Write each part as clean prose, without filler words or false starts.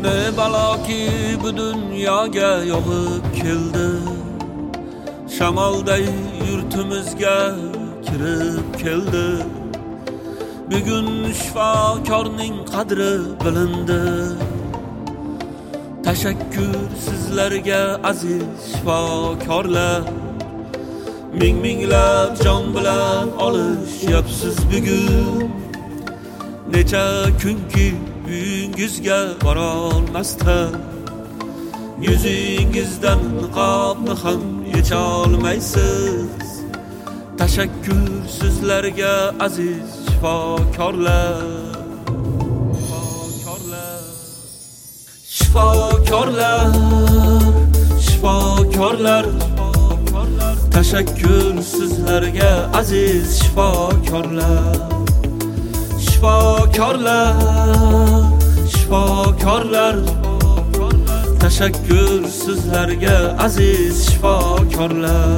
Ne baloki bu dunyoga yog'ib keldi, shamolday yurtimizga kirib keldi. Bugun shifokorning qadri bilindi. Tashakkur sizlarga aziz shifokorlar. Minglab jon bilan olishyapsiz bugun. Necha kunki uyingizga borolmasdan, yuzingizdan niqobni ham yecholmaysiz. Tashakkur sizlarga aziz shifokorlar. Shifokorlar, shifokorlar, tashakkur sizlarga aziz shifokorlar. Shifokorlar, shifokorlar, tashakkur sizlarga aziz shifokorlar.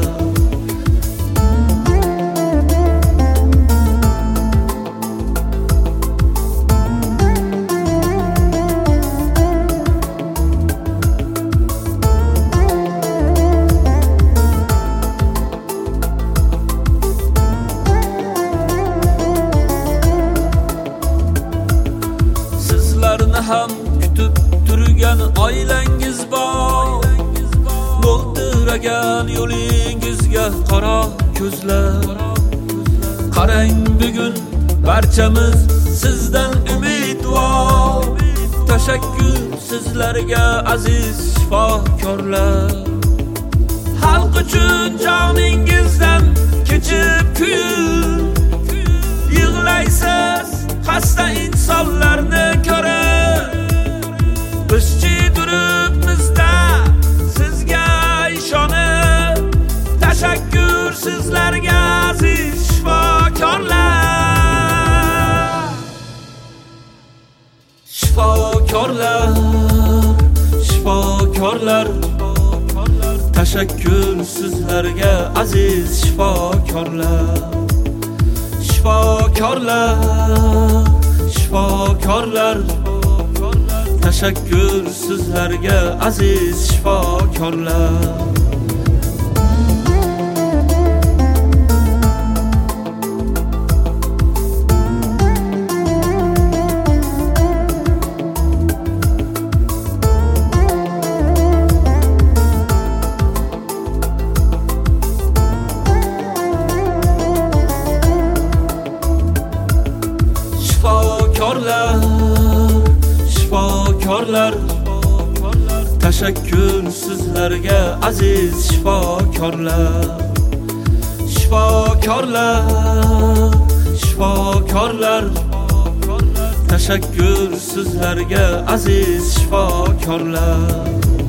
Ham kutib turgan oilangiz bor, mo'ldiragan yo'lingizga qaro ko'zlar. Qarang, bugun barchamiz sizdan umidvor. Tashakkur sizlarga aziz shifokorlar. Xalq uchun joningizdan kechib kuyib yig'laysiz xasta insonlarni ko'rib. Bizchi turibmizda sizga ishonib. Tashakkur sizlarga aziz shifokorlar. Shifokorlar, shifokorlar, tashakkur sizlarga aziz shifokorlar. Shifokorlar, shifokorlar, tashakkur sizlarga aziz shifokorlar. Shifokorlar, shifokorlar, tashakkur sizlarga aziz shifokorlar. Shifokorlar, shifokorlar, tashakkur sizlarga aziz shifokorlar.